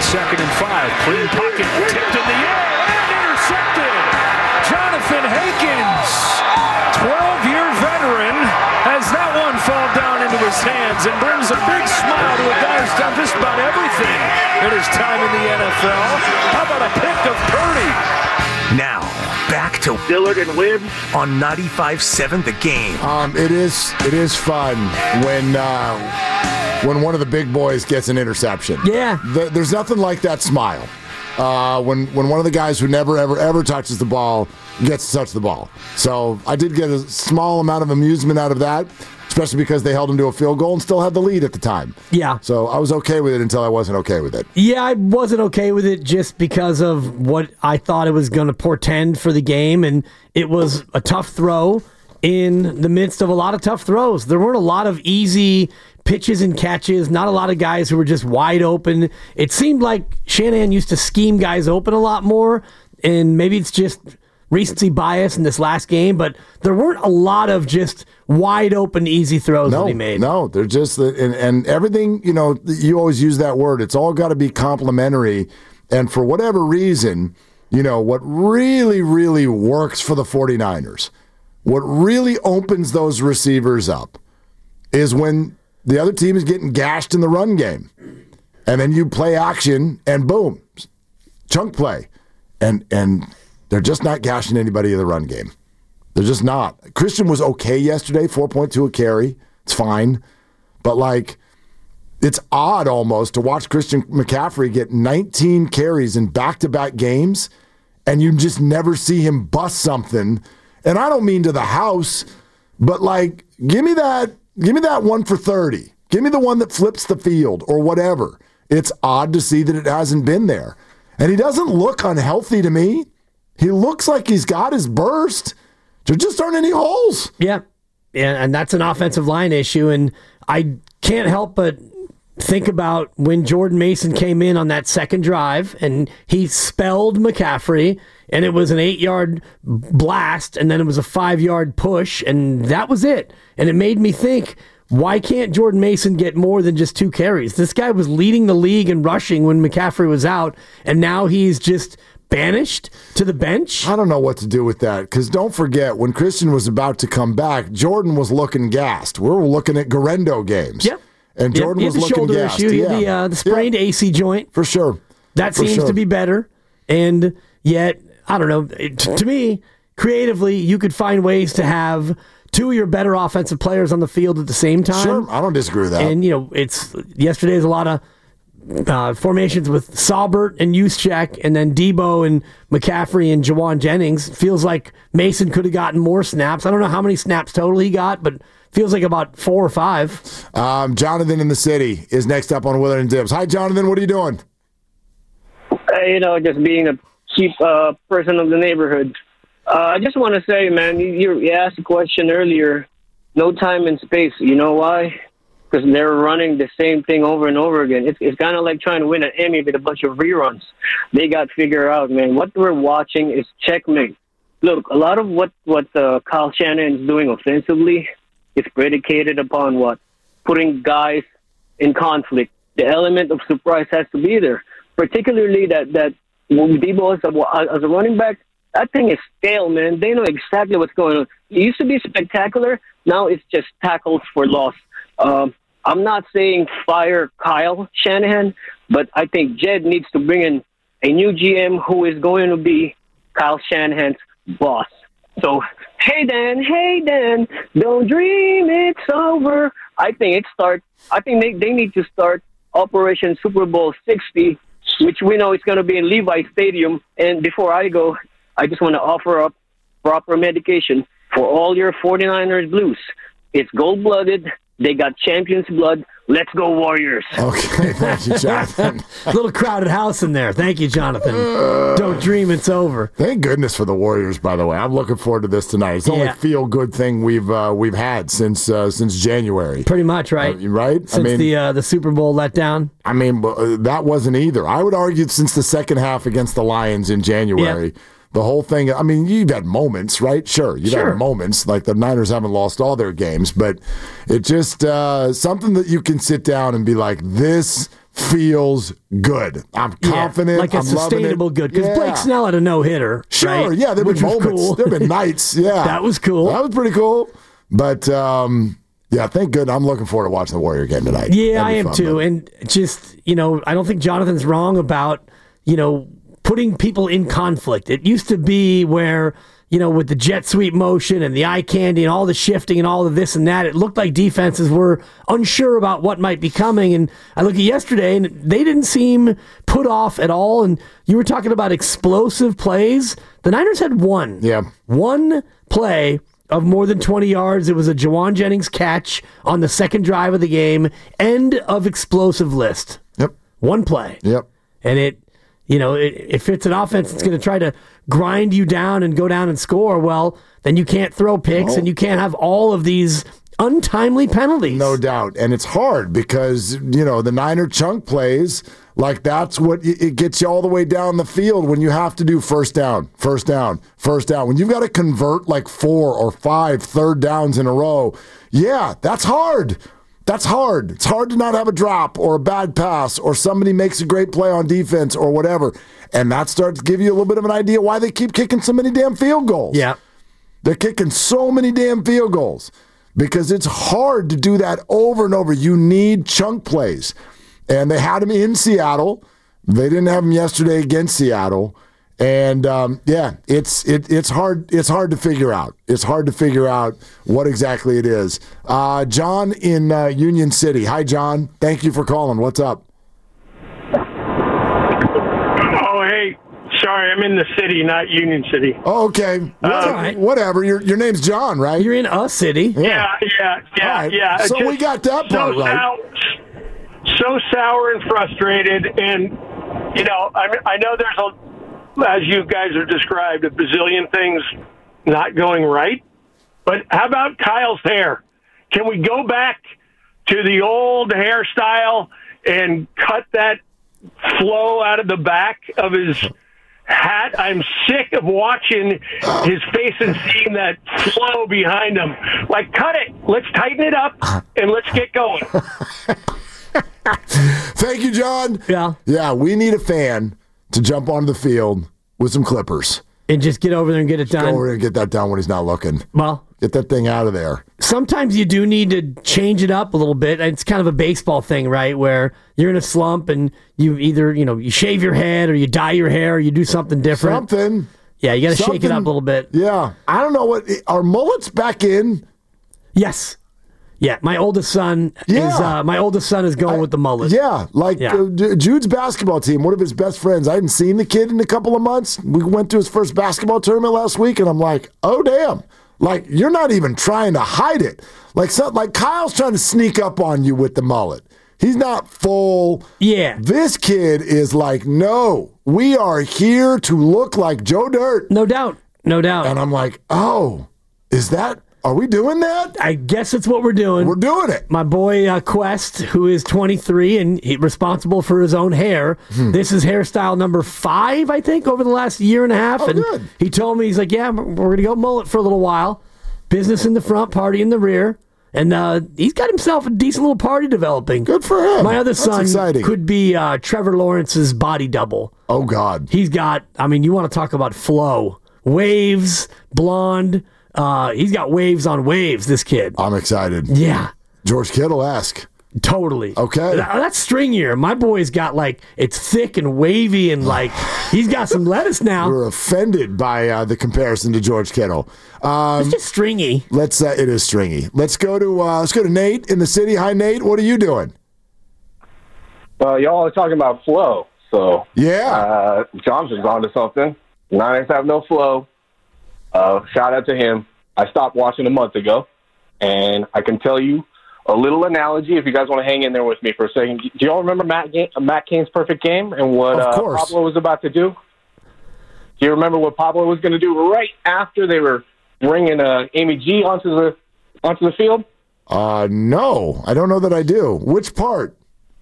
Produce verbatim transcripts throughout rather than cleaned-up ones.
second and five. Clean pocket, tipped in the air, and intercepted. Jonathan Hankins, twelve-year veteran, has that one fall down into his hands and brings a big smile to a guy who's done just about everything in his time in the N F L. How about a pick of Purdy? Now, back to Dillard and Webb on ninety-five seven The Game. Um, it is it is fun when uh, when one of the big boys gets an interception. Yeah. The, there's nothing like that smile. Uh, when when one of the guys who never ever ever touches the ball gets to touch the ball. So I did get a small amount of amusement out of that, especially because they held him to a field goal and still had the lead at the time. Yeah. So I was okay with it until I wasn't okay with it. Yeah, I wasn't okay with it just because of what I thought it was going to portend for the game, and it was a tough throw in the midst of a lot of tough throws. There weren't a lot of easy pitches and catches, not a lot of guys who were just wide open. It seemed like Shanahan used to scheme guys open a lot more, and maybe it's just recency bias in this last game, but there weren't a lot of just wide open, easy throws no, that he made. No, they're just, and, and everything, you know, you always use that word. It's all got to be complimentary. And for whatever reason, you know, what really, really works for the 49ers, what really opens those receivers up is when the other team is getting gashed in the run game. And then you play action and boom, chunk play. And, and, they're just not gashing anybody in the run game. They're just not. Christian was okay yesterday, four point two a carry. It's fine. But, like, it's odd almost to watch Christian McCaffrey get nineteen carries in back-to-back games, and you just never see him bust something. And I don't mean to the house, but, like, give me that, give me that one for thirty. Give me the one that flips the field or whatever. It's odd to see that it hasn't been there. And he doesn't look unhealthy to me. He looks like he's got his burst. There just aren't any holes. Yeah. Yeah, and that's an offensive line issue. And I can't help but think about when Jordan Mason came in on that second drive and he spelled McCaffrey, and it was an eight-yard blast, and then it was a five-yard push, and that was it. And it made me think, why can't Jordan Mason get more than just two carries? This guy was leading the league in rushing when McCaffrey was out, and now he's just banished to the bench? I don't know what to do with that, because don't forget, when Christian was about to come back, Jordan was looking gassed. We were looking at Garendo games. Yep. And Jordan yep, was looking shoulder gassed. Issue. He yeah. had the, uh, the sprained yeah. A C joint. For sure. That For seems sure. to be better. And yet, I don't know, it, to me, creatively, you could find ways to have two of your better offensive players on the field at the same time. Sure, I don't disagree with that. And, you know, it's yesterday's a lot of Uh, formations with Saubert and Juszczyk, and then Debo and McCaffrey and Jawan Jennings. Feels like Mason could have gotten more snaps. I don't know how many snaps total he got, but feels like about four or five. Um, Jonathan in the city is next up on Willard and Dibs. Hi, Jonathan. What are you doing? Uh, you know, just being a cheap uh, person of the neighborhood. Uh, I just want to say, man, you, you asked a question earlier. No time and space. You know why? Because they're running the same thing over and over again. It's, it's kind of like trying to win an Emmy with a bunch of reruns. They got to figure out, man, what we're watching is checkmate. Look, a lot of what, what uh, Kyle Shanahan is doing offensively is predicated upon what? Putting guys in conflict. The element of surprise has to be there, particularly that, that Debo as a, as a running back, that thing is stale, man. They know exactly what's going on. It used to be spectacular. Now it's just tackles for loss. Um, I'm not saying fire Kyle Shanahan, but I think Jed needs to bring in a new G M who is going to be Kyle Shanahan's boss. So, hey, Dan, hey, Dan, don't dream it's over. I think it start. I think they, they need to start Operation Super Bowl sixty, which we know is going to be in Levi Stadium. And before I go, I just want to offer up proper medication for all your 49ers Blues. It's gold-blooded. They got champion's blood. Let's go, Warriors. Okay, thank you, Jonathan. A little crowded house in there. Thank you, Jonathan. Uh, Don't dream it's over. Thank goodness for the Warriors, by the way. I'm looking forward to this tonight. It's the yeah. only feel-good thing we've uh, we've had since uh, since January. Pretty much, right? Uh, right? Since I mean, the uh, the Super Bowl letdown. I mean, uh, that wasn't either. I would argue since the second half against the Lions in January. Yeah. The whole thing, I mean, you've had moments, right? Sure, you've sure. had moments. Like the Niners haven't lost all their games, but it just uh, something that you can sit down and be like, this feels good. I'm confident. Yeah, like a I'm sustainable loving it. good. Because Yeah. Blake Snell had a no-hitter. Sure, right? yeah, there have Which been was moments. cool. There have been nights. Yeah. That was cool. That was pretty cool. But, um, yeah, thank goodness. I'm looking forward to watching the Warrior game tonight. Yeah, That'd I be am fun, too. but- And just, you know, I don't think Jonathan's wrong about, you know, putting people in conflict. It used to be where, you know, with the jet sweep motion and the eye candy and all the shifting and all of this and that, it looked like defenses were unsure about what might be coming. And I look at yesterday and they didn't seem put off at all. And you were talking about explosive plays. The Niners had one. Yeah. One play of more than twenty yards. It was a Jawan Jennings catch on the second drive of the game. End of explosive list. Yep. One play. Yep. And it, you know, it, if it's an offense that's going to try to grind you down and go down and score, well, then you can't throw picks No. and you can't have all of these untimely penalties. No doubt. And it's hard because, you know, the Niner chunk plays, like that's what it it gets you all the way down the field when you have to do first down, first down, first down. When you've got to convert like four or five third downs in a row, yeah, that's hard. That's hard. It's hard to not have a drop or a bad pass or somebody makes a great play on defense or whatever. And that starts to give you a little bit of an idea why they keep kicking so many damn field goals. Yeah. They're kicking so many damn field goals because it's hard to do that over and over. You need chunk plays. And they had them in Seattle. They didn't have them yesterday against Seattle. And um, yeah, it's it, it's hard it's hard to figure out. It's hard to figure out what exactly it is. Uh, John in uh, Union City. Hi, John. Thank you for calling. What's up? Oh, hey. Sorry, I'm in the city, not Union City. Oh, okay. What- all right. Whatever. Your your name's John, right? You're in a city. Yeah, yeah, yeah, All right. yeah. So Just we got that so part right. sour- so sour and frustrated, and you know, I mean, I know there's a, as you guys have described, a bazillion things not going right. But how about Kyle's hair? Can we go back to the old hairstyle and cut that flow out of the back of his hat? I'm sick of watching his face and seeing that flow behind him. Like, cut it. Let's tighten it up and let's get going. Thank you, John. Yeah. Yeah, we need a fan to jump onto the field with some clippers. And just get over there and get it Go done. over and get that done when he's not looking. Well, Get that thing out of there. sometimes you do need to change it up a little bit. It's kind of a baseball thing, right? Where you're in a slump and you either, you know, you shave your head or you dye your hair or you do something different. Something. Yeah, you got to shake it up a Something- little bit. Yeah. I don't know what. Are mullets back in? Yes. Yeah, my oldest son Yeah. is uh, my oldest son is going with the mullet. Yeah. Like Yeah. uh, J- Jude's basketball team, one of his best friends. I hadn't seen the kid in a couple of months. We went to his first basketball tournament last week, and I'm like, oh, damn. Like, you're not even trying to hide it. Like, so, like Kyle's trying to sneak up on you with the mullet. He's not full. Yeah. This kid is like, no, we are here to look like Joe Dirt. No doubt. No doubt. And I'm like, oh, is that, are we doing that? I guess it's what we're doing. We're doing it. My boy uh, Quest, who is twenty-three and he, responsible for his own hair. Hmm. This is hairstyle number five, I think, over the last year and a half. Oh, and good. he told me, he's like, yeah, we're going to go mullet for a little while. Business in the front, party in the rear. And uh, he's got himself a decent little party developing. Good for him. My other That's son exciting. could be uh, Trevor Lawrence's body double. Oh, God. He's got, I mean, you want to talk about flow. Waves, blonde. Uh, he's got waves on waves, this kid. I'm excited. Yeah. George Kittle-esque. Totally. Okay. That- that's stringier. My boy's got like, it's thick and wavy and like, he's got some lettuce now. We're offended by uh, the comparison to George Kittle. Um, It's just stringy. let's. Uh, it is stringy. Let's go to. Uh, let's go to Nate in the city. Hi, Nate. What are you doing? Well, y'all are talking about flow, so Yeah. uh, Johnson's on to something. Niners have no flow. Uh, shout out to him. I stopped watching a month ago, and I can tell you a little analogy if you guys want to hang in there with me for a second. Do y'all remember Matt, Ga- Matt Cain's perfect game and what Of uh, course. Pablo was about to do? Do you remember what Pablo was going to do right after they were bringing uh, Amy G onto the onto the field? Uh, no, I don't know that I do. Which part?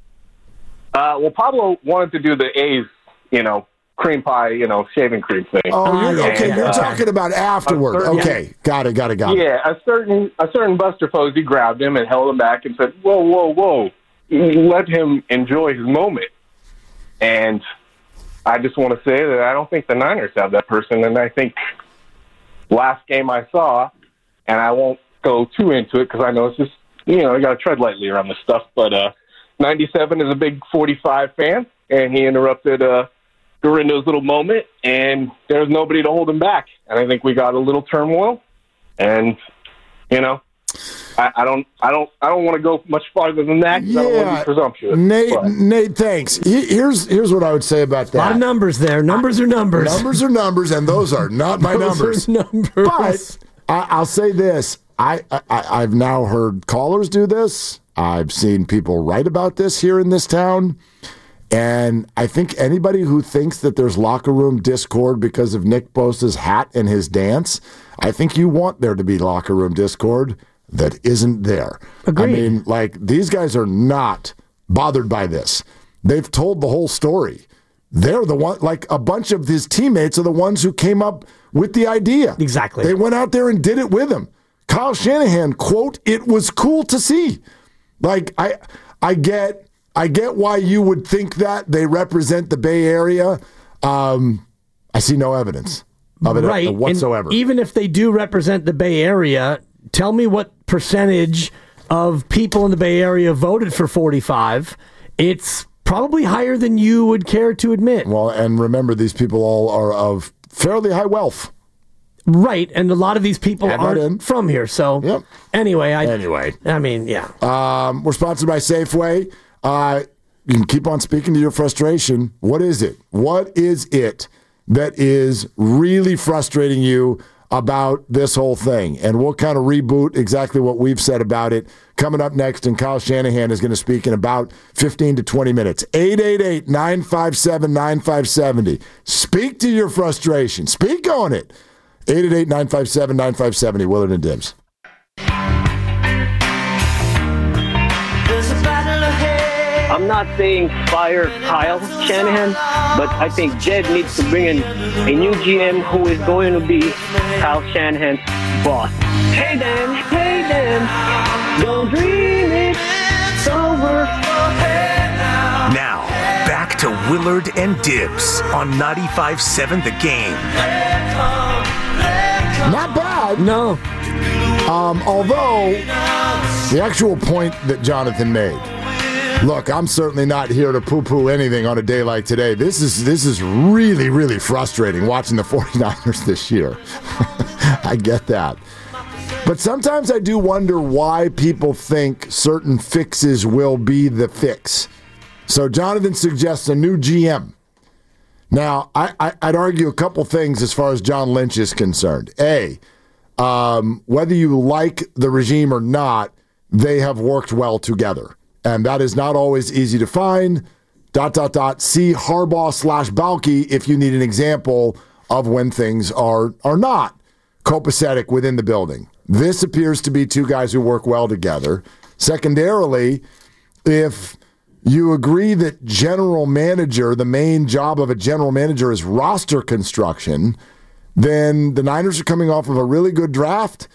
Uh, well, Pablo wanted to do the A's, you know, cream pie, you know, shaving cream thing. Oh, Ah, you're, yeah, okay. yeah. You're talking about afterward. certain- Okay, got it. Got it. Got it. Yeah, a certain a certain Buster Posey grabbed him and held him back and said, "Whoa, whoa, whoa! let him enjoy his moment. And I just want to say that I don't think the Niners have that person. And I think last game I saw, and I won't go too into it because I know it's just, you know, you got to tread lightly around this stuff. But uh, ninety-seven is a big forty-five fan, and he interrupted uh, Dorindo's little moment, and there was nobody to hold him back. And I think we got a little turmoil, and, you know, I, I don't, I don't, I don't want to go much farther than that because yeah. I don't want to be presumptuous. Nate, but. Nate, thanks. Here's here's what I would say about that. A lot of numbers there. Numbers are numbers. Numbers are numbers, and those are not my those numbers. Are numbers. But I, I'll say this: I, I I've now heard callers do this. I've seen people write about this here in this town. And I think anybody who thinks that there's locker room discord because of Nick Bosa's hat and his dance, I think you want there to be locker room discord that isn't there. Agreed. I mean, like, these guys are not bothered by this. They've told the whole story. They're the one, like, a bunch of his teammates are the ones who came up with the idea. Exactly. They went out there and did it with him. Kyle Shanahan, quote, "It was cool to see." Like, I I get I get why you would think that they represent the Bay Area. Um, I see no evidence of it right. whatsoever. And even if they do represent the Bay Area, tell me what percentage of people in the Bay Area voted for forty-five. It's probably higher than you would care to admit. Well, and remember, these people all are of fairly high wealth. Right, and a lot of these people Add that aren't in. from here. So Yep. anyway, I Anyway. I mean, yeah. Um, we're sponsored by Safeway. Uh, you can keep on speaking to your frustration. What is it? What is it that is really frustrating you about this whole thing? And we'll kind of reboot exactly what we've said about it coming up next. And Kyle Shanahan is going to speak in about fifteen to twenty minutes. eight eight eight, nine five seven, nine five seven zero. Speak to your frustration. Speak on it. eight eight eight, nine five seven, nine five seven zero. Willard and Dibs. I'm not saying fire Kyle Shanahan, but I think Jed needs to bring in a new G M who is going to be Kyle Shanahan's boss. Hey Dan, hey Dan, don't dream it, it's over. Now, back to Willard and Dibs on ninety-five seven The Game. Not bad. No. Um, although, the actual point that Jonathan made, look, I'm certainly not here to poo-poo anything on a day like today. This is this is really, really frustrating watching the 49ers this year. I get that. But sometimes I do wonder why people think certain fixes will be the fix. So Jonathan suggests a new G M. Now, I, I, I'd argue a couple things as far as John Lynch is concerned. A, um, whether you like the regime or not, they have worked well together. And that is not always easy to find. Dot, dot, dot. See Harbaugh slash Balky if you need an example of when things are, are not copacetic within the building. This appears to be two guys who work well together. Secondarily, if you agree that general manager, the main job of a general manager is roster construction, then the Niners are coming off of a really good draft.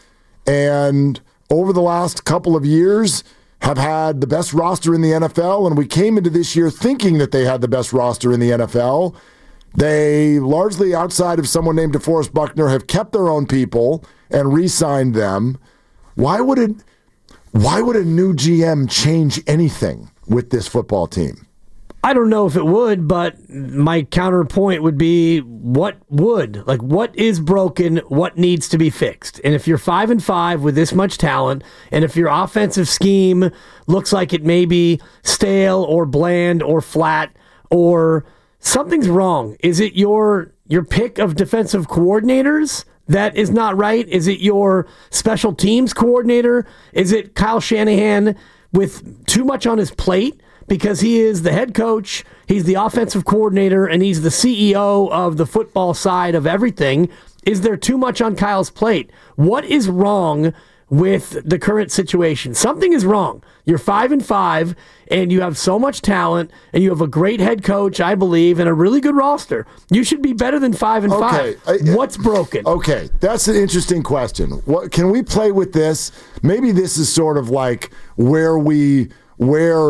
And over the last couple of years, have had the best roster in the N F L, and we came into this year thinking that they had the best roster in the N F L. They, largely outside of someone named DeForest Buckner, have kept their own people and re-signed them. Why would it, why would a new G M change anything with this football team? I don't know if it would, but my counterpoint would be what would? Like, what is broken? What needs to be fixed? And if you're five and five with this much talent, and if your offensive scheme looks like it may be stale or bland or flat, or something's wrong, is it your your pick of defensive coordinators that is not right? Is it your special teams coordinator? Is it Kyle Shanahan with too much on his plate? Because he is the head coach, he's the offensive coordinator, and he's the C E O of the football side of everything. Is there too much on Kyle's plate? What is wrong with the current situation? Something is wrong. You're five and five, and you have so much talent, and you have a great head coach, I believe, and a really good roster. You should be better than five and Okay. five. I- What's broken? Okay, that's an interesting question. What can we play with this? Maybe this is sort of like where we where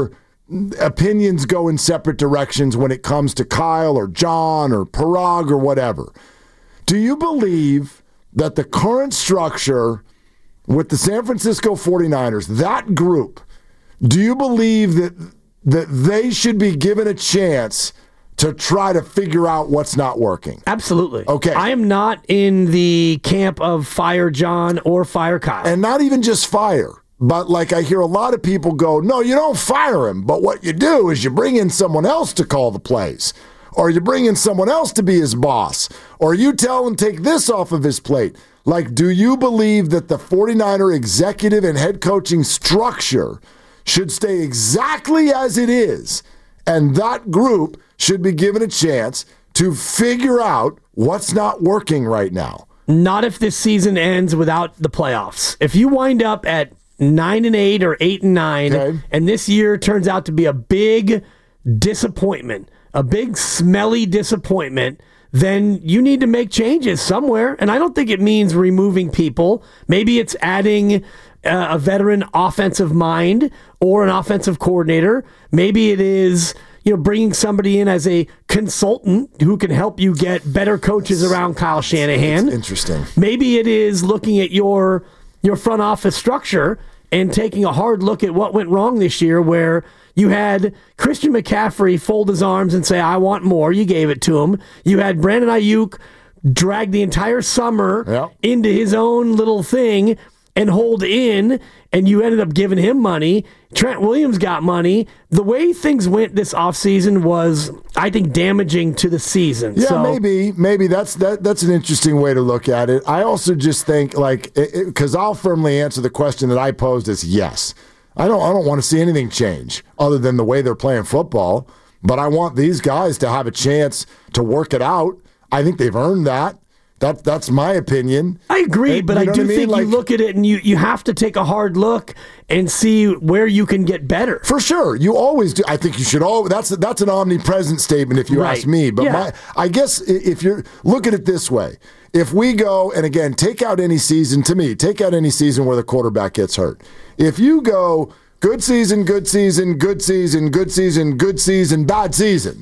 opinions go in separate directions when it comes to Kyle or John or Parag or whatever. Do you believe that the current structure with the San Francisco forty-niners, that group, do you believe that that they should be given a chance to try to figure out what's not working? Absolutely. Okay. I am not in the camp of fire John or fire Kyle. And not even just fire, but like I hear a lot of people go, no, you don't fire him, but what you do is you bring in someone else to call the plays, or you bring in someone else to be his boss, or you tell him take this off of his plate. Like, do you believe that the forty-niner executive and head coaching structure should stay exactly as it is, and that group should be given a chance to figure out what's not working right now? Not if this season ends without the playoffs. If you wind up at nine and eight or eight and nine, Okay. and this year turns out to be a big disappointment, a big smelly disappointment, then you need to make changes somewhere. And I don't think it means removing people. Maybe it's adding uh, a veteran offensive mind or an offensive coordinator. Maybe it is, you know, bringing somebody in as a consultant who can help you get better coaches around Kyle Shanahan. It's interesting. Maybe it is looking at your your front office structure and taking a hard look at what went wrong this year, where you had Christian McCaffrey fold his arms and say, I want more. You gave it to him. You had Brandon Ayuk drag the entire summer Yep. into his own little thing and hold in, and you ended up giving him money. Trent Williams got money. The way things went this offseason was, I think, damaging to the season. Yeah, so, maybe, maybe that's that. That's an interesting way to look at it. I also just think, like, because I'll firmly answer the question that I posed as yes. I don't, I don't want to see anything change other than the way they're playing football. But I want these guys to have a chance to work it out. I think they've earned that. That that's my opinion. I agree, Hey, but you I know do what I mean? think Like- you look at it and you, you have to take a hard look and see where you can get better. For sure, you always do. I think you should all. That's that's an omnipresent statement, if you Right. ask me. But Yeah. my, I guess i- if you're look at it this way, if we go and again take out any season, to me, take out any season where the quarterback gets hurt. If you go good season, good season, good season, good season, good season, bad season,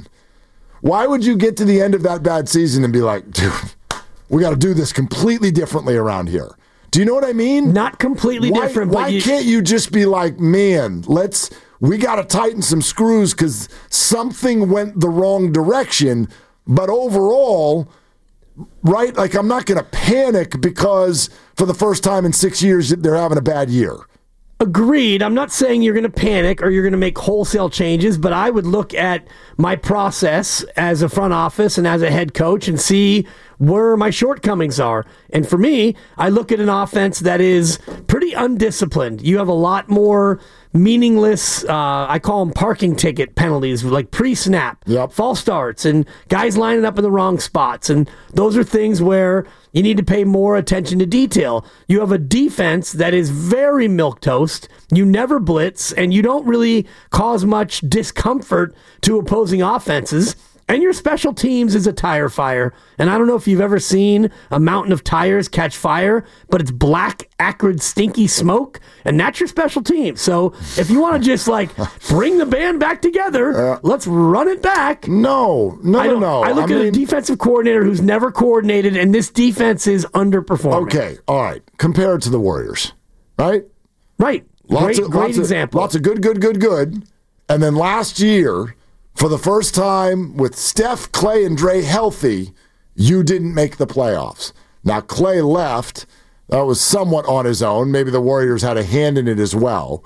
why would you get to the end of that bad season and be like, dude, we got to do this completely differently around here? Do you know what I mean? Not completely why, different, Why but you, can't you just be like, man, let's we got to tighten some screws because something went the wrong direction. But overall, right? Like, I'm not going to panic because for the first time in six years they're having a bad year. Agreed. I'm not saying you're going to panic or you're going to make wholesale changes, but I would look at my process as a front office and as a head coach and see where my shortcomings are. And for me, I look at an offense that is pretty undisciplined. You have a lot more meaningless, uh, I call them parking ticket penalties, like pre-snap, Yep. false starts, and guys lining up in the wrong spots. And those are things where you need to pay more attention to detail. You have a defense that is very milquetoast. You never blitz, and you don't really cause much discomfort to opposing offenses. And your special teams is a tire fire. And I don't know if you've ever seen a mountain of tires catch fire, but it's black, acrid, stinky smoke, and that's your special team. So if you want to just like bring the band back together, uh, let's run it back. No, no, I no, don't, no. I look I at mean, a defensive coordinator who's never coordinated, and this defense is underperforming. okay, all right. Compare it to the Warriors, right? Right. Lots great of, great lots example. Of, lots of good, good, good, good. And then last year, for the first time with Steph, Clay, and Dre healthy, you didn't make the playoffs. Now, Clay left. That was somewhat on his own. Maybe the Warriors had a hand in it as well.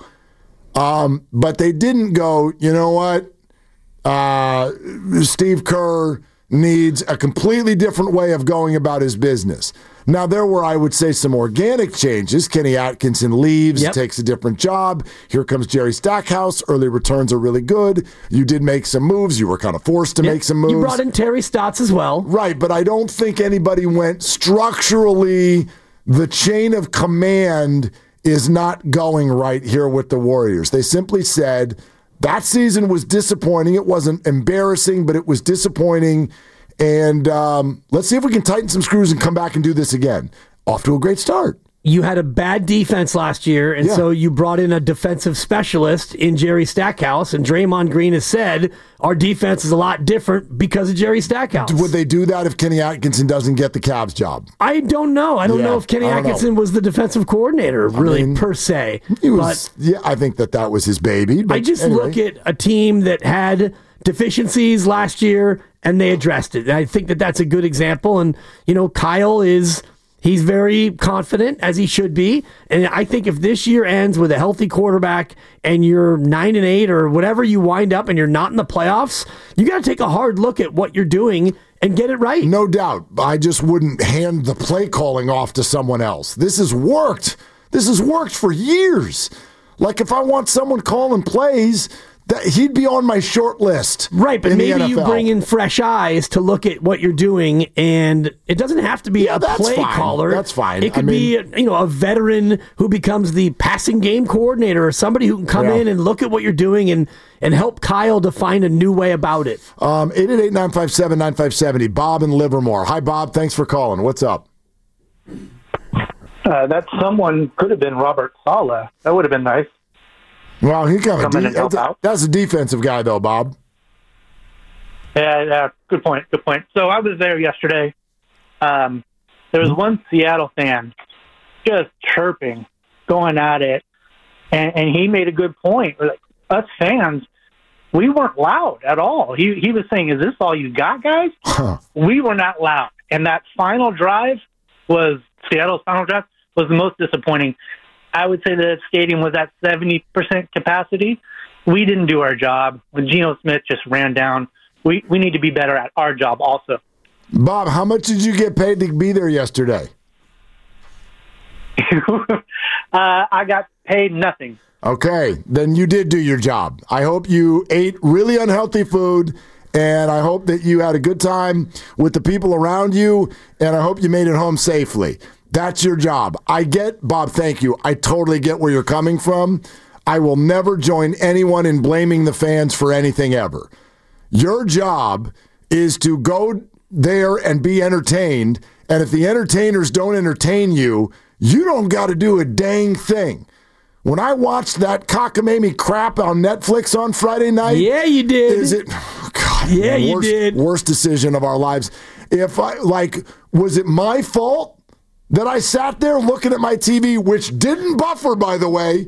Um, but they didn't go, you know what? Uh, Steve Kerr needs a completely different way of going about his business. Now, there were, I would say, some organic changes. Kenny Atkinson leaves, Yep. takes a different job. Here comes Jerry Stackhouse. Early returns are really good. You did make some moves. You were kind of forced to Yep. make some moves. You brought in Terry Stotts as well. Right, but I don't think anybody went structurally. The chain of command is not going right here with the Warriors. They simply said that season was disappointing. It wasn't embarrassing, but it was disappointing. And um, let's see if we can tighten some screws and come back and do this again. Off to a great start. you had a bad defense last year, and Yeah. so you brought in a defensive specialist in Jerry Stackhouse, and Draymond Green has said our defense is a lot different because of Jerry Stackhouse. Would they do that if Kenny Atkinson doesn't get the Cavs job? I don't know. I don't Yeah, know if Kenny I don't know. Atkinson was the defensive coordinator, really, mean, per se. He was. But Yeah, I think that that was his baby. But I just anyway. look at a team that had deficiencies last year, and they addressed it. And I think that that's a good example. And, you know, Kyle is... He's very confident, as he should be. And I think if this year ends with a healthy quarterback and you're nine and eight or whatever you wind up and you're not in the playoffs, you got to take a hard look at what you're doing and get it right. No doubt. I just wouldn't hand the play calling off to someone else. This has worked. This has worked for years. Like if I want someone calling plays, that he'd be on my short list. Right, but in the maybe you N F L. bring in fresh eyes to look at what you're doing, and it doesn't have to be Yeah, a that's play fine. caller. That's fine. It could I mean- be, you know, a veteran who becomes the passing game coordinator, or somebody who can come Yeah. in and look at what you're doing and and help Kyle to find a new way about it. Um, eight eight eight, nine five seven, nine five seven zero. Bob in Livermore. Hi, Bob. Thanks for calling. What's up? Uh, that someone could have been Robert Saleh. That would have been nice. Well, he kind of Come in and help that's, a, out. that's a defensive guy, though, Bob. Yeah, yeah, good point. Good point. So I was there yesterday. Um, there was one Seattle fan just chirping, going at it, and, and he made a good point. Like, us fans, we weren't loud at all. He he was saying, "Is this all you got, guys?" Huh. We were not loud, and that final drive was Seattle's final drive was the most disappointing. I would say the stadium was at seventy percent capacity. We didn't do our job. When Geno Smith just ran down, we, we need to be better at our job also. Bob, how much did you get paid to be there yesterday? uh, I got paid nothing. Okay, then you did do your job. I hope you ate really unhealthy food, and I hope that you had a good time with the people around you, and I hope you made it home safely. That's your job. I get, Bob, thank you. I totally get where you're coming from. I will never join anyone in blaming the fans for anything ever. Your job is to go there and be entertained, and if the entertainers don't entertain you, you don't got to do a dang thing. When I watched that cockamamie crap on Netflix on Friday night, Yeah, you did. is it? Oh God, Yeah, you worst, did. Worst decision of our lives. If I like, was it my fault that I sat there looking at my T V, which didn't buffer, by the way?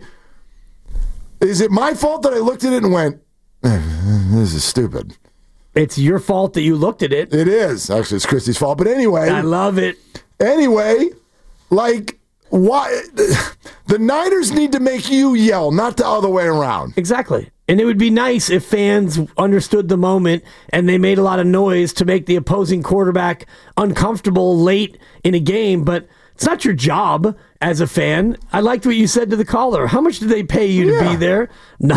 Is it my fault that I looked at it and went, eh, "This is stupid"? It's your fault that you looked at it. It is actually it's Christy's fault, but anyway, I love it. anyway, like. Why the Niners need to make you yell, not the other way around. Exactly. And it would be nice if fans understood the moment and they made a lot of noise to make the opposing quarterback uncomfortable late in a game, but it's not your job as a fan. I liked what you said to the caller. How much did they pay you to Yeah. be there? No,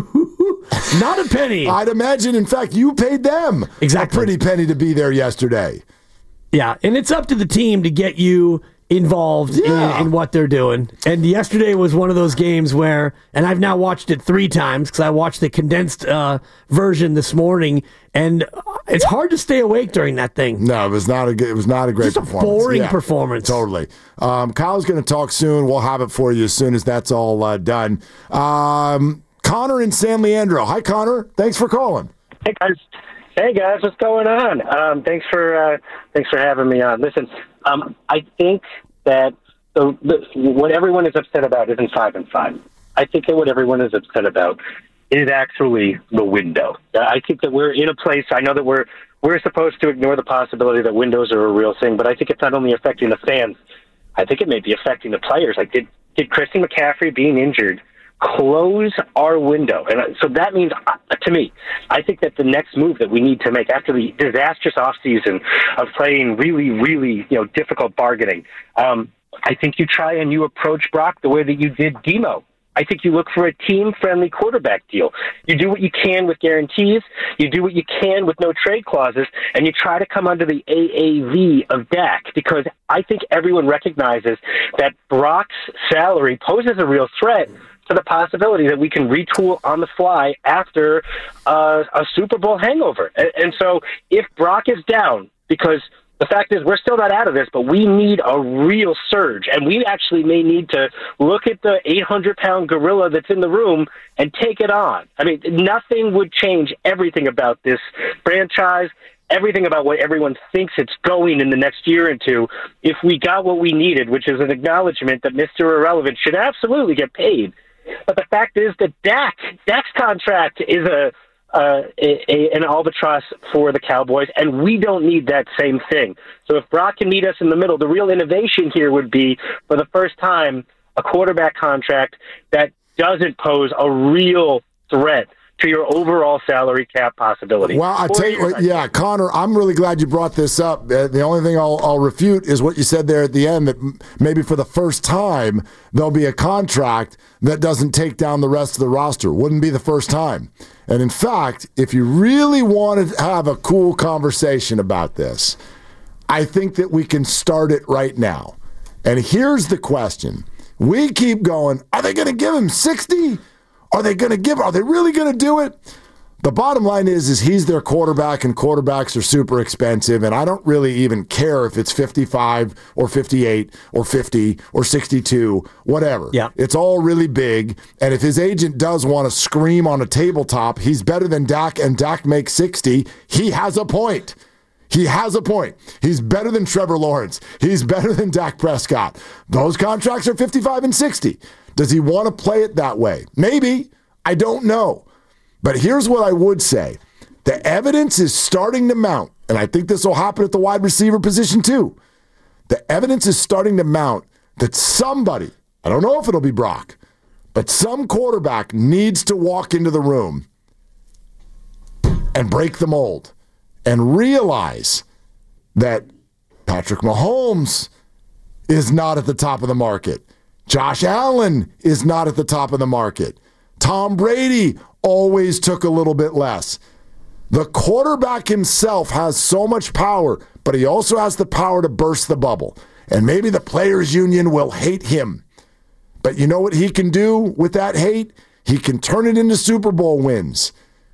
not a penny. I'd imagine, in fact, you paid them Exactly. a pretty penny to be there yesterday. Yeah, and it's up to the team to get you involved Yeah. in, in what they're doing. And yesterday was one of those games where, and I've now watched it three times because I watched the condensed uh, version this morning, and it's hard to stay awake during that thing. No, it was not a good. It was not a great Just a performance. boring Yeah, performance. Totally. Um, Kyle's going to talk soon. We'll have it for you as soon as that's all uh, done. Um, Connor in San Leandro. Hi, Connor. Thanks for calling. Hey guys, hey guys, what's going on? Um, thanks for uh, thanks for having me on. Listen, um, I think that the, the, what everyone is upset about isn't five and five. I think that what everyone is upset about is actually the window. I think that we're in a place. I know that we're we're supposed to ignore the possibility that windows are a real thing, but I think it's not only affecting the fans. I think it may be affecting the players. Like did did Christian McCaffrey being injured close our window? And so that means, uh, to me, I think that the next move that we need to make after the disastrous offseason of playing really, really, you know, difficult bargaining, um, I think you try and you approach Brock the way that you did Demo. I think you look for a team-friendly quarterback deal. You do what you can with guarantees. You do what you can with no trade clauses, and you try to come under the A A V of Dak, because I think everyone recognizes that Brock's salary poses a real threat to the possibility that we can retool on the fly after uh, a Super Bowl hangover. And, and so if Brock is down because The fact is, we're still not out of this, but we need a real surge, and we actually may need to look at the eight hundred pound gorilla that's in the room and take it on. I mean, nothing would change everything about this franchise, everything about what everyone thinks it's going in the next year or two, if we got what we needed, which is an acknowledgement that Mister Irrelevant should absolutely get paid. But the fact is that Dak, Dak's contract is a Uh, a, a, an albatross for the Cowboys, and we don't need that same thing. So if Brock can meet us in the middle, the real innovation here would be, for the first time, a quarterback contract that doesn't pose a real threat to your overall salary cap possibility. Well, I tell you what, yeah, Connor, I'm really glad you brought this up. Uh, the only thing I'll, I'll refute is what you said there at the end, that m- maybe for the first time there'll be a contract that doesn't take down the rest of the roster. Wouldn't be the first time. And in fact, if you really want to have a cool conversation about this, I think that we can start it right now. And here's the question. We keep going, are they going to give him sixty? Are they going to give? Are they really going to do it? The bottom line is, is he's their quarterback, and quarterbacks are super expensive, and I don't really even care if it's fifty-five or fifty-eight or fifty or sixty-two, whatever. Yeah. It's all really big, and if his agent does want to scream on a tabletop, he's better than Dak, and Dak makes sixty, he has a point. He has a point. He's better than Trevor Lawrence. He's better than Dak Prescott. Those contracts are fifty-five and sixty. Does he want to play it that way? Maybe. I don't know. But here's what I would say. The evidence is starting to mount, and I think this will happen at the wide receiver position too. The evidence is starting to mount that somebody, I don't know if it'll be Brock, but some quarterback needs to walk into the room and break the mold and realize that Patrick Mahomes is not at the top of the market. Josh Allen is not at the top of the market. Tom Brady always took a little bit less. The quarterback himself has so much power, but he also has the power to burst the bubble. And maybe the players' union will hate him. But you know what he can do with that hate? He can turn it into Super Bowl wins.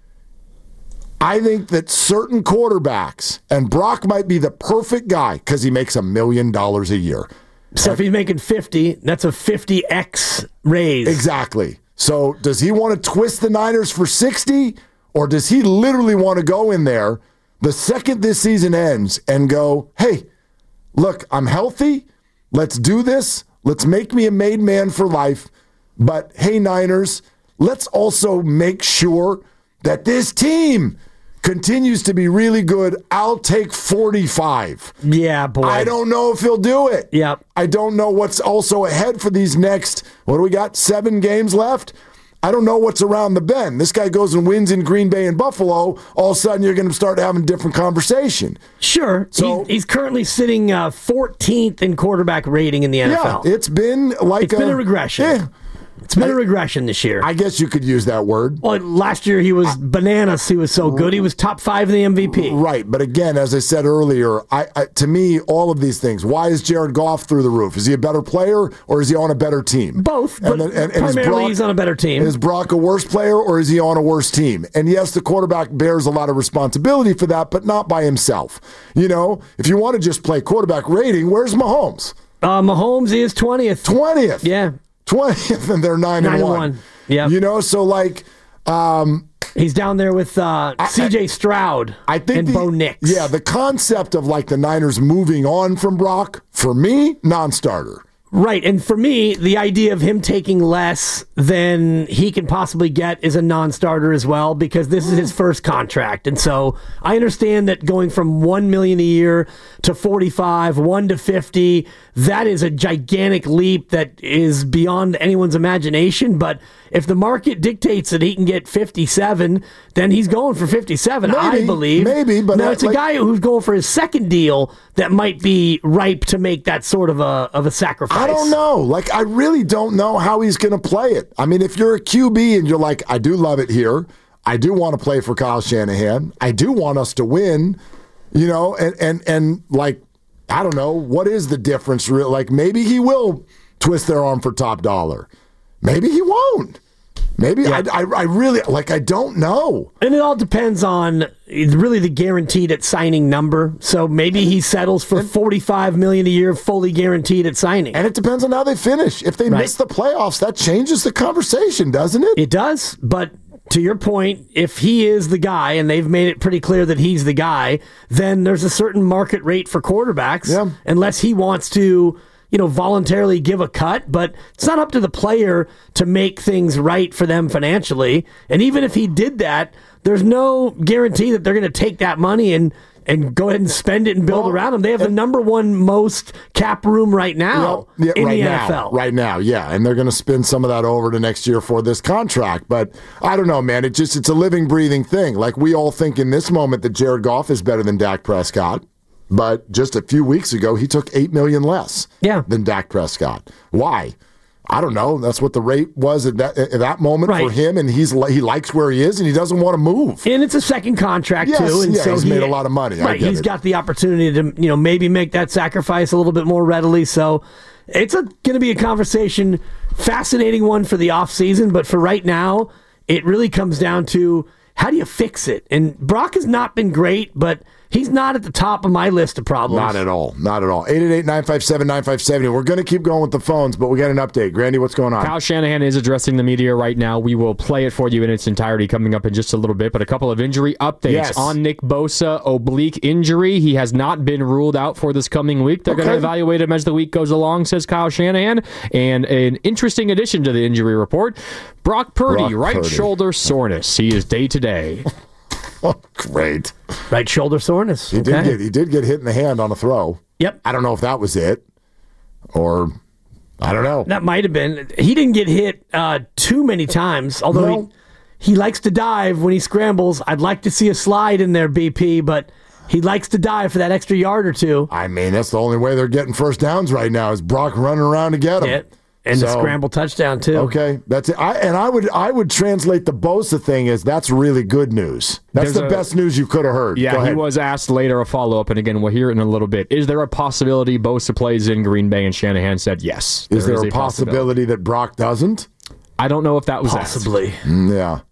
I think that certain quarterbacks, and Brock might be the perfect guy because he makes a million dollars a year. So if he's making fifty, that's a fifty x raise. Exactly. So does he want to twist the Niners for sixty, or does he literally want to go in there the second this season ends and go, hey, look, I'm healthy. Let's do this. Let's make me a made man for life. But hey, Niners, let's also make sure that this team continues to be really good. I'll take forty-five. Yeah, boy. I don't know if he'll do it. Yep. I don't know what's also ahead for these next, what do we got, seven games left? I don't know what's around the bend. This guy goes and wins in Green Bay and Buffalo. All of a sudden, you're going to start having a different conversation. Sure. So he's, he's currently sitting uh, fourteenth in quarterback rating in the N F L. Yeah, it's been like It's a, been a regression. Yeah. It's been I, a regression this year. I guess you could use that word. Well, last year he was bananas. He was so good. He was top five in the M V P. Right. But again, as I said earlier, I, I to me, all of these things, why is Jared Goff through the roof? Is he a better player or is he on a better team? Both, but and, then, and, and primarily is Brock, he's on a better team. Is Brock a worse player or is he on a worse team? And yes, the quarterback bears a lot of responsibility for that, but not by himself. You know, if you want to just play quarterback rating, where's Mahomes? Uh, Mahomes is twentieth. twentieth. Yeah. twentieth, and they're nine, nine and one. one. Yeah. You know, so like, um, he's down there with uh, C J Stroud I think and the, Bo Nix. Yeah, the concept of like the Niners moving on from Brock, for me, non-starter. Right, and for me, the idea of him taking less than he can possibly get is a non-starter as well, because this is his first contract. And so I understand that going from one million dollars a year to forty-five, one to fifty, that is a gigantic leap that is beyond anyone's imagination. But if the market dictates that he can get fifty-seven, then he's going for fifty-seven, Maybe, I believe. maybe, but now I- it's a like- guy who's going for his second deal that might be ripe to make that sort of a of a sacrifice. I don't know. Like, I really don't know how he's going to play it. I mean, if you're a Q B and you're like, I do love it here. I do want to play for Kyle Shanahan. I do want us to win, you know, and, and, and like, I don't know, what is the difference? Like, maybe he will twist their arm for top dollar. Maybe he won't. Maybe Yeah. I, I, I really like. I don't know. And it all depends on really the guaranteed at signing number. So maybe he settles for forty-five million dollars a year, fully guaranteed at signing. And it depends on how they finish. If they Right. miss the playoffs, that changes the conversation, doesn't it? It does, but to your point, if he is the guy, and they've made it pretty clear that he's the guy, then there's a certain market rate for quarterbacks, Yeah. unless he wants to, you know, voluntarily give a cut. But it's not up to the player to make things right for them financially. And even if he did that, there's no guarantee that they're going to take that money and and go ahead and spend it and build Well, around him. They have the number one most cap room right now Yeah, in right the now, N F L. Right now, yeah. And they're going to spin some of that over to next year for this contract. But I don't know, man. It just it's a living, breathing thing. Like we all think in this moment that Jared Goff is better than Dak Prescott. But just a few weeks ago, he took eight million dollars less Yeah. than Dak Prescott. Why? I don't know. That's what the rate was at that, at that moment Right. for him, and he's li- he likes where he is, and he doesn't want to move. And it's a second contract Yes, too, and yeah, so he's he, made a lot of money. I Right, get he's it. got the opportunity to you know maybe make that sacrifice a little bit more readily. So it's going to be a conversation, fascinating one for the offseason, but for right now, it really comes down to how do you fix it? And Brock has not been great, but he's not at the top of my list of problems. Not at all. Not at all. eight eight eight, nine five seven, nine five seven zero. We're going to keep going with the phones, but we got an update. Grandy, what's going on? Kyle Shanahan is addressing the media right now. We will play it for you in its entirety coming up in just a little bit, but a couple of injury updates Yes. on Nick Bosa, oblique injury. He has not been ruled out for this coming week. They're Okay. going to evaluate him as the week goes along, says Kyle Shanahan. And an interesting addition to the injury report, Brock Purdy, Brock right Purdy. shoulder soreness. He is day to day. Oh, great. Right shoulder soreness. He okay. did get he did get hit in the hand on a throw. Yep. I don't know if that was it, or I don't know. That might have been. He didn't get hit uh, too many times, although No. he, he likes to dive when he scrambles. I'd like to see a slide in there, B P, but he likes to dive for that extra yard or two. I mean, that's the only way they're getting first downs right now is Brock running around to get them. Yeah. And the So- scramble touchdown, too. Okay, that's it. I, and I would I would translate the Bosa thing as that's really good news. That's There's the a- best news you could have heard. Go Yeah, he ahead. was asked later a follow-up, and again, we'll hear it in a little bit. Is there a possibility Bosa plays in Green Bay? And Shanahan said yes. Is there, a possibility that Brock doesn't? I don't know if that was asked. Possibly. Mm, yeah.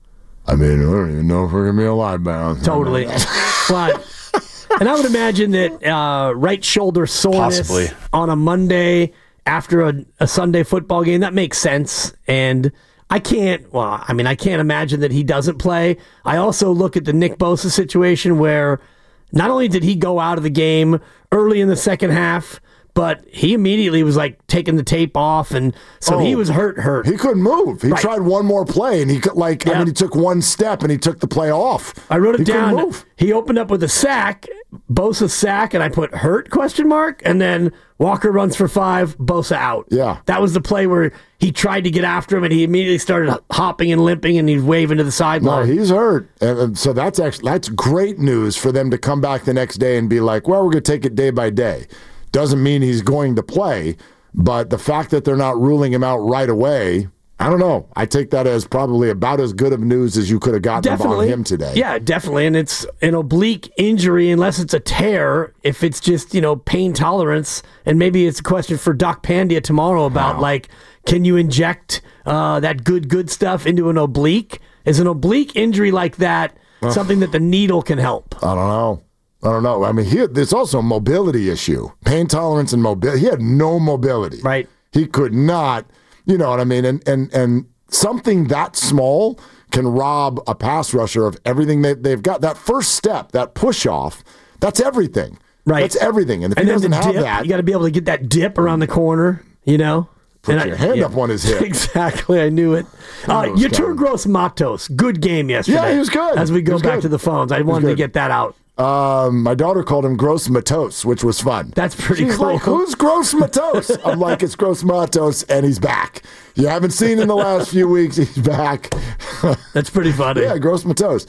I mean, I don't even know if we're gonna be alive, man. Totally. But, and I would imagine that uh, right shoulder soreness Possibly. on a Monday after a, a Sunday football game, that makes sense. And I can't, well, I mean, I can't imagine that he doesn't play. I also look at the Nick Bosa situation where not only did he go out of the game early in the second half, but he immediately was like taking the tape off. And so Oh, he was hurt, hurt. He couldn't move. He Right. tried one more play, and he could like. I Yeah. mean, he took one step, and he took the play off. I wrote it he couldn't down. move. He opened up with a sack, Bosa sack, and I put hurt question mark, and then Walker runs for five, Bosa out. Yeah. That was the play where he tried to get after him, and he immediately started hopping and limping, and he's waving to the No, sideline. he's hurt, and, and so that's actually that's great news for them to come back the next day and be like, "Well, we're going to take it day by day." Doesn't mean he's going to play, but the fact that they're not ruling him out right away, I don't know. I take that as probably about as good of news as you could have gotten Definitely. about him today. Yeah, definitely. And it's an oblique injury, unless it's a tear, if it's just, you know, pain tolerance. And maybe it's a question for Doc Pandia tomorrow about, Wow. like, can you inject uh, that good, good stuff into an oblique? Is an oblique injury like that something that the needle can help? I don't know. I don't know. I mean, he, there's also a mobility issue, pain tolerance and mobility. He had no mobility. Right. He could not, you know what I mean? And and and something that small can rob a pass rusher of everything that they've got. That first step, that push off, that's everything. Right. That's everything. And if And he then doesn't the have dip, that, you got to be able to get that dip around the corner, you know? Put And your I- hand yeah. up on his hip. Exactly, I knew it. Uh, knows, Yetur Kevin? Gross Matos, good game yesterday. Yeah, he was good. As we He go was back good. to the phones, I was wanted to good. get that out. Um, my daughter called him Gross Matos, which was fun. That's pretty She's cool. like, who's Gross Matos? I'm like, it's Gross Matos, and he's back. You haven't seen in the last few weeks, he's back. That's pretty funny. Yeah, Gross Matos.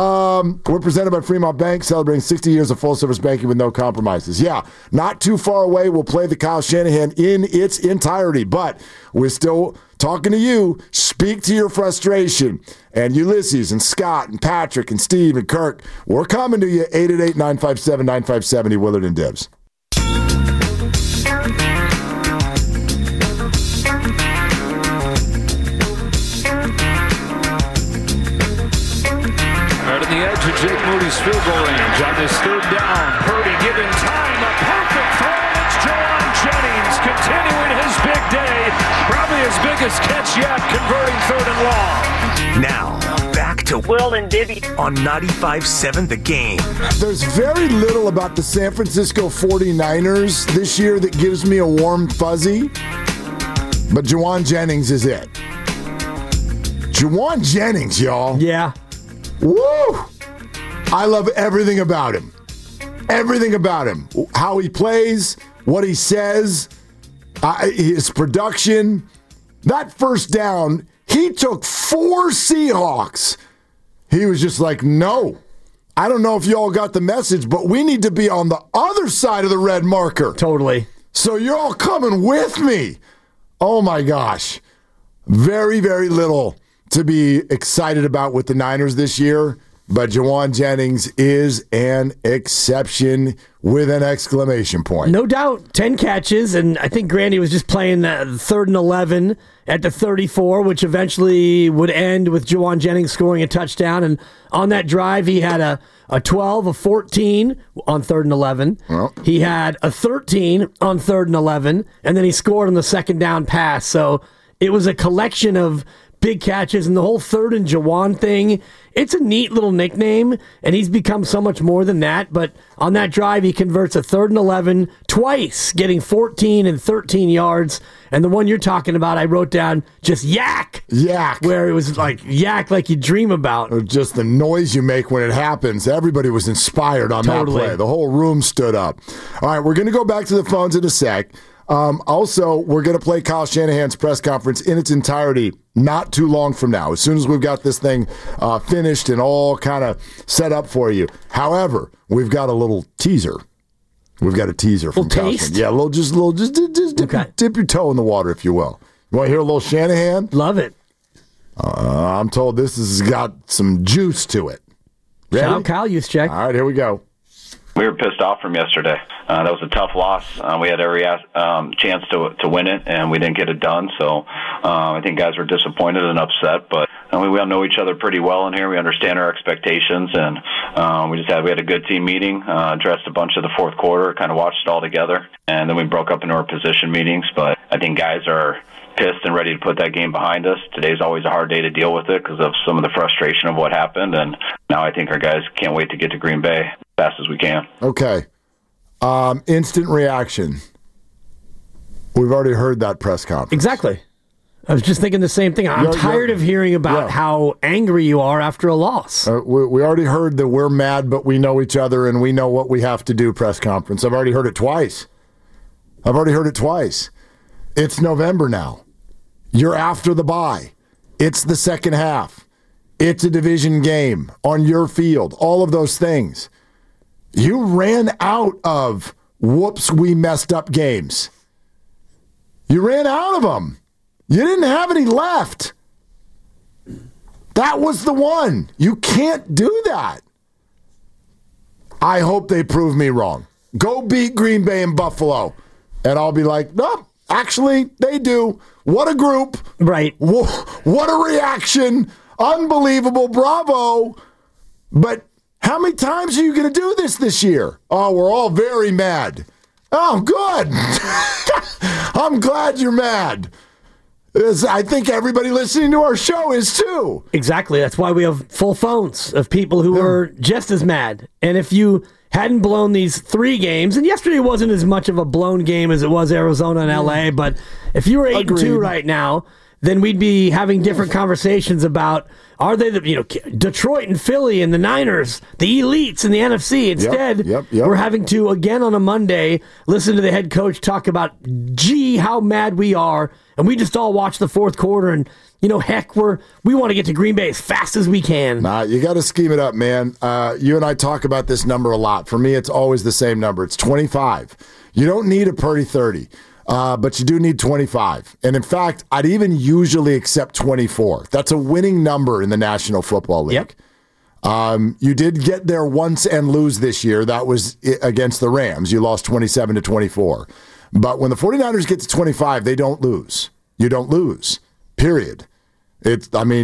Um, we're presented by Fremont Bank, celebrating sixty years of full-service banking with no compromises. Yeah, not too far away. We'll play the Kyle Shanahan in its entirety, but we're still talking to you. Speak to your frustration. And Ulysses and Scott and Patrick and Steve and Kirk, we're coming to you. eight eight eight, nine five seven, nine five seven zero, Willard and Dibs. edge of Jake Moody's field goal range on this third down. Purdy given time, a perfect throw. It's Jauan Jennings continuing his big day. Probably his biggest catch yet, converting third and long. Now, back to Will and Dibby on ninety-five seven The Game. There's very little about the San Francisco forty-niners this year that gives me a warm fuzzy, but Jauan Jennings is it. Jauan Jennings, y'all. Yeah. Woo! I love everything about him. Everything about him. How he plays, what he says, uh, his production. That first down, he took four Seahawks. He was just like, no. I don't know if y'all got the message, but we need to be on the other side of the red marker. Totally. So you're all coming with me. Oh, my gosh. Very, very little to be excited about with the Niners this year, but Jauan Jennings is an exception with an exclamation point. No doubt, ten catches, and I think Grandy was just playing the third and eleven at the thirty-four, which eventually would end with Jauan Jennings scoring a touchdown, and on that drive, he had a, a twelve, a fourteen on third and eleven. Well. He had a thirteen on third and eleven, and then he scored on the second down pass, so it was a collection of big catches, and the whole third and Jauan thing, it's a neat little nickname, and he's become so much more than that. But on that drive, he converts a third and eleven twice, getting fourteen and thirteen yards. And the one you're talking about, I wrote down just yak. Yak. Where it was like yak like you dream about. Or just the noise you make when it happens. Everybody was inspired on Totally. that play. The whole room stood up. All right, we're going to go back to the phones in a sec. Um, also, we're going to play Kyle Shanahan's press conference in its entirety not too long from now, as soon as we've got this thing uh, finished and all kind of set up for you. However, we've got a little teaser. We've got a teaser from Little Kyle taste? Shanahan. Yeah, a little, just a little, just, just, just dip, Okay. dip your toe in the water, if you will. You want to hear a little Shanahan? Love it. Uh, I'm told this has got some juice to it. Ready? Shout out Kyle Juszczyk. All right, here we go. We were pissed off from yesterday. Uh, that was a tough loss. Uh, we had every um, chance to to win it, and we didn't get it done. So uh, I think guys were disappointed and upset. But uh, we, we all know each other pretty well in here. We understand our expectations, and uh, we just had we had a good team meeting. Uh, addressed a bunch of the fourth quarter, kind of watched it all together, and then we broke up into our position meetings. But I think guys are pissed and ready to put that game behind us. Today's always a hard day to deal with it because of some of the frustration of what happened, and now I think our guys can't wait to get to Green Bay as fast as we can. Okay. Um, instant reaction. We've already heard that press conference. Exactly. I was just thinking the same thing. I'm Yeah, tired yeah. of hearing about Yeah. how angry you are after a loss. Uh, we, we already heard that we're mad, but we know each other and we know what we have to do press conference. I've already heard it twice. I've already heard it twice. It's November now. You're after the bye. It's the second half. It's a division game on your field. All of those things. You ran out of whoops, we messed up games. You ran out of them. You didn't have any left. That was the one. You can't do that. I hope they prove me wrong. Go beat Green Bay and Buffalo. And I'll be like, no, actually, they do. What a group. Right. What a reaction. Unbelievable. Bravo. But how many times are you going to do this this year? Oh, we're all very mad. Oh, good. I'm glad you're mad. As I think everybody listening to our show is too. Exactly. That's why we have full phones of people who are just as mad. And if you hadn't blown these three games, and yesterday wasn't as much of a blown game as it was Arizona and L A, but if you were eight and two Agreed. right now, then we'd be having different conversations about, are they the, you know, Detroit and Philly and the Niners, the elites in the N F C. Instead, yep, yep. we're having to, again on a Monday, listen to the head coach talk about, gee, how mad we are. And we just all watch the fourth quarter and, you know, heck, we're, we want to get to Green Bay as fast as we can. Nah, you got to scheme it up, man. Uh, you and I talk about this number a lot. For me, it's always the same number. It's twenty-five. You don't need a Purdy thirty, uh, but you do need twenty-five. And in fact, I'd even usually accept twenty-four. That's a winning number in the National Football League. Yep. Um, you did get there once and lose this year. That was against the Rams. You lost twenty-seven to twenty-four. But when the 49ers get to twenty-five, they don't lose. You don't lose, period. It's, I mean,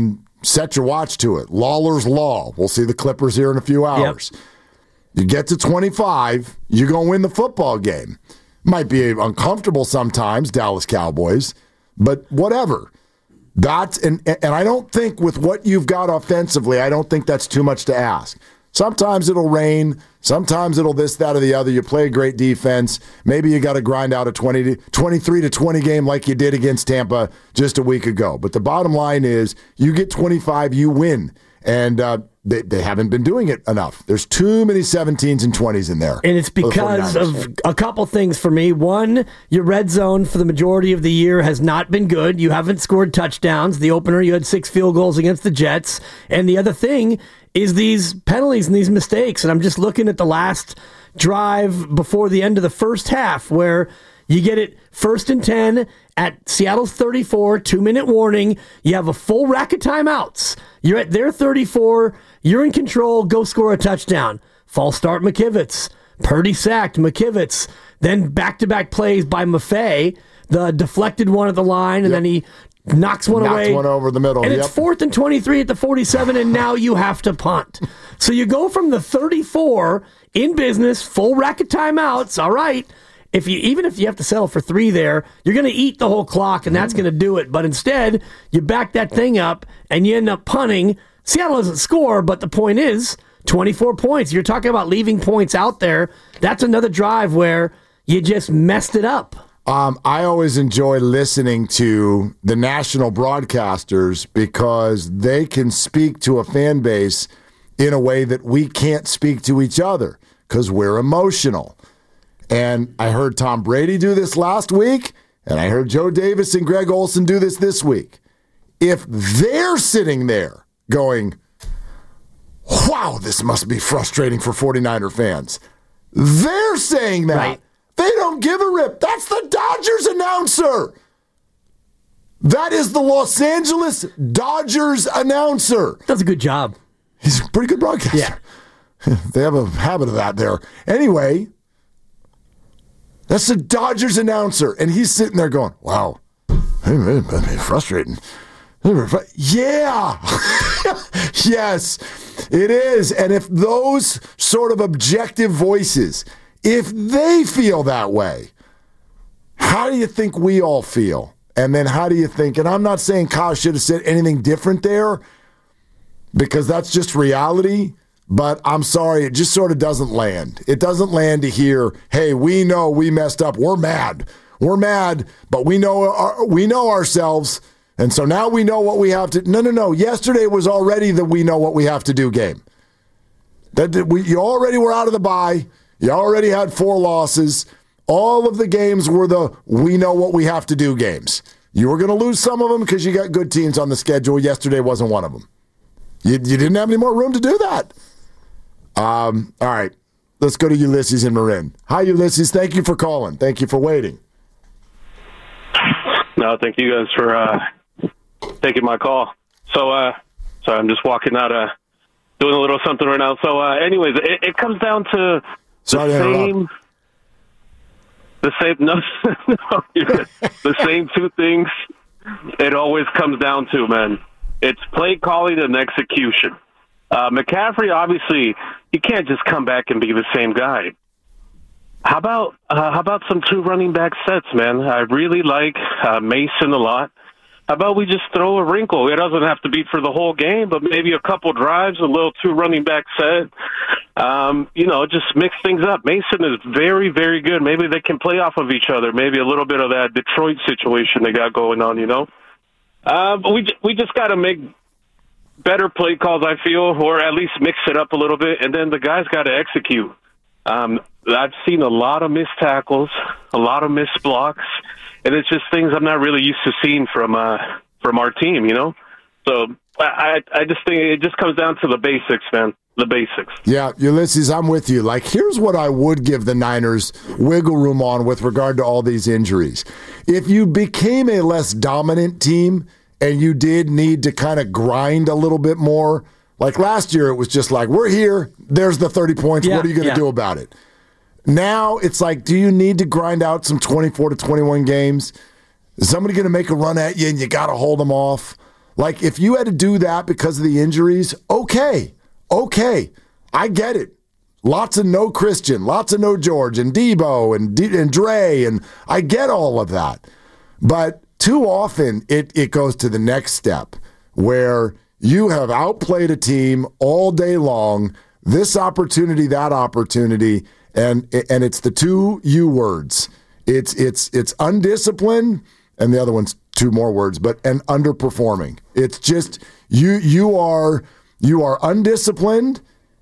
set your watch to it. Lawler's Law. We'll see the Clippers here in a few hours. Yep. You get to twenty-five, you're going to win the football game. Might be uncomfortable sometimes, Dallas Cowboys, but whatever. That's and and I don't think with what you've got offensively, I don't think that's too much to ask. Sometimes it'll rain. Sometimes it'll this, that, or the other. You play a great defense. Maybe you got to grind out a twenty to, twenty-three to twenty game like you did against Tampa just a week ago. But the bottom line is you get twenty-five, you win. And uh, they, they haven't been doing it enough. There's too many seventeens and twenties in there. And it's because of a couple things for me. One, your red zone for the majority of the year has not been good. You haven't scored touchdowns. The opener, you had six field goals against the Jets. And the other thing is these penalties and these mistakes. And I'm just looking at the last drive before the end of the first half where you get it first and ten at Seattle's thirty-four, two-minute warning. You have a full rack of timeouts. You're at their thirty-four. You're in control. Go score a touchdown. False start McKivitz. Purdy sacked McKivitz. Then back-to-back plays by Maffei. The deflected one at the line, and yep. then he knocks one Knocks away. one over the middle. And yep. it's fourth and twenty-three at the forty-seven, and now you have to punt. So you go from the thirty-four in business, full rack of timeouts. All right. If you even if you have to settle for three there, you're going to eat the whole clock, and that's going to do it. But instead, you back that thing up, and you end up punting. Seattle doesn't score, but the point is twenty-four points. You're talking about leaving points out there. That's another drive where you just messed it up. Um, I always enjoy listening to the national broadcasters because they can speak to a fan base in a way that we can't speak to each other because we're emotional. And I heard Tom Brady do this last week, and I heard Joe Davis and Greg Olsen do this this week. If they're sitting there going, wow, this must be frustrating for 49er fans, they're saying that. Right. They don't give a rip. That's the Dodgers announcer. That is the Los Angeles Dodgers announcer. Does a good job. He's a pretty good broadcaster. Yeah. They have a habit of that there. Anyway, that's the Dodgers announcer, and he's sitting there going, wow, that'd be frustrating. Yeah. Yes, it is. And if those sort of objective voices, if they feel that way, how do you think we all feel? And then how do you think, and I'm not saying Kyle should have said anything different there, because that's just reality. But I'm sorry, it just sort of doesn't land. It doesn't land to hear, hey, we know we messed up. We're mad. We're mad, but we know our, we know ourselves, and so now we know what we have to. No, no, no. Yesterday was already the we know what we have to do game. That we, you already were out of the bye. You already had four losses. All of the games were the we know what we have to do games. You were going to lose some of them because you got good teams on the schedule. Yesterday wasn't one of them. You, you didn't have any more room to do that. Um, all right, let's go to Ulysses in Marin. Hi, Ulysses. Thank you for calling. Thank you for waiting. No, thank you guys for uh, taking my call. So, uh, sorry, I'm just walking out, uh, doing a little something right now. So, uh, anyways, it, it comes down to sorry the to same, the same, no, no the same two things. It always comes down to, man. It's play calling and execution. Uh, McCaffrey, obviously, he can't just come back and be the same guy. How about uh, how about some two running back sets, man? I really like uh, Mason a lot. How about we just throw a wrinkle? It doesn't have to be for the whole game, but maybe a couple drives, a little two running back set. Um, you know, just mix things up. Mason is very, very good. Maybe they can play off of each other. Maybe a little bit of that Detroit situation they got going on, you know? Uh, but we, we just got to make better play calls, I feel, or at least mix it up a little bit, and then the guys got to execute. Um, I've seen a lot of missed tackles, a lot of missed blocks, and it's just things I'm not really used to seeing from uh, from our team, you know? So I, I just think it just comes down to the basics, man, the basics. Yeah, Ulysses, I'm with you. Like, here's what I would give the Niners wiggle room on with regard to all these injuries. If you became a less dominant team and you did need to kind of grind a little bit more, like last year it was just like, we're here, there's the thirty points, yeah, what are you going to yeah. do about it? Now it's like, do you need to grind out some twenty-four to twenty-one games? Is somebody going to make a run at you and you got to hold them off? Like, if you had to do that because of the injuries, okay, okay, I get it. Lots of no Christian, lots of no George and Debo and, D- and Dre, and I get all of that. But too often it, it goes to the next step where you have outplayed a team all day long, this opportunity, that opportunity, and and it's the two U words. It's it's it's undisciplined, and the other one's two more words, but and underperforming. It's just you you are you are undisciplined,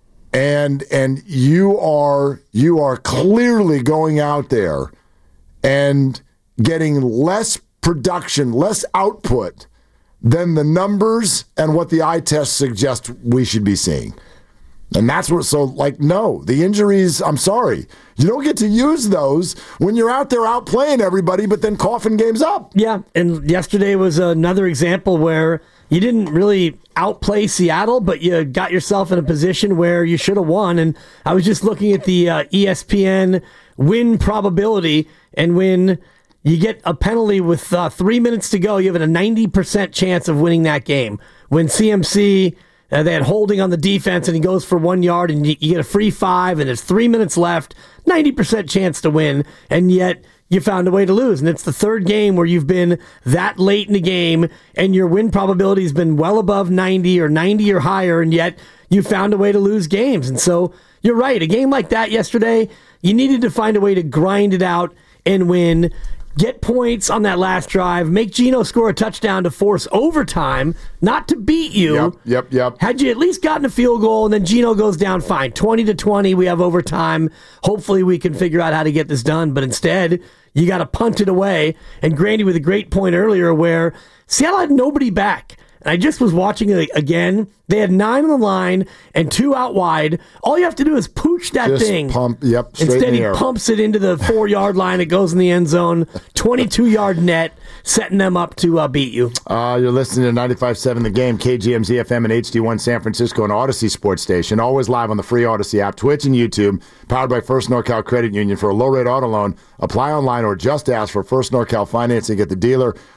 and and you are you are clearly going out there and getting less production, less output than the numbers and what the eye test suggests we should be seeing. And that's what, so like, no, the injuries, I'm sorry. You don't get to use those when you're out there outplaying everybody, but then coughing games up. Yeah, and yesterday was another example where you didn't really outplay Seattle, but you got yourself in a position where you should have won. And I was just looking at the uh, E S P N win probability, and when you get a penalty with uh, three minutes to go, you have a ninety percent chance of winning that game. When C M C... Uh, they had holding on the defense, and he goes for one yard, and you, you get a free five, and there's three minutes left, ninety percent chance to win, and yet you found a way to lose. And it's the third game where you've been that late in the game, and your win probability has been well above ninety or ninety or higher, and yet you found a way to lose games. And so you're right. A game like that yesterday, you needed to find a way to grind it out and win. Get points on that last drive. Make Geno score a touchdown to force overtime, not to beat you. Yep, yep, yep. Had you at least gotten a field goal, and then Geno goes down, fine. twenty to twenty, we have overtime. Hopefully we can figure out how to get this done. But instead, you got to punt it away. And Grandy with a great point earlier where Seattle had nobody back. And I just was watching it again. They had nine on the line and two out wide. All you have to do is pooch that Just thing. Pump, yep, straight Instead, in the he air. pumps it into the four-yard line. It goes in the end zone. twenty-two-yard net, setting them up to uh, beat you. Uh, you're listening to ninety-five point seven The Game, K G M Z F M and H D one San Francisco and Odyssey Sports Station. Always live on the free Odyssey app, Twitch and YouTube. Powered by First NorCal Credit Union. For a low-rate auto loan, apply online or just ask for First NorCal Financing at the dealer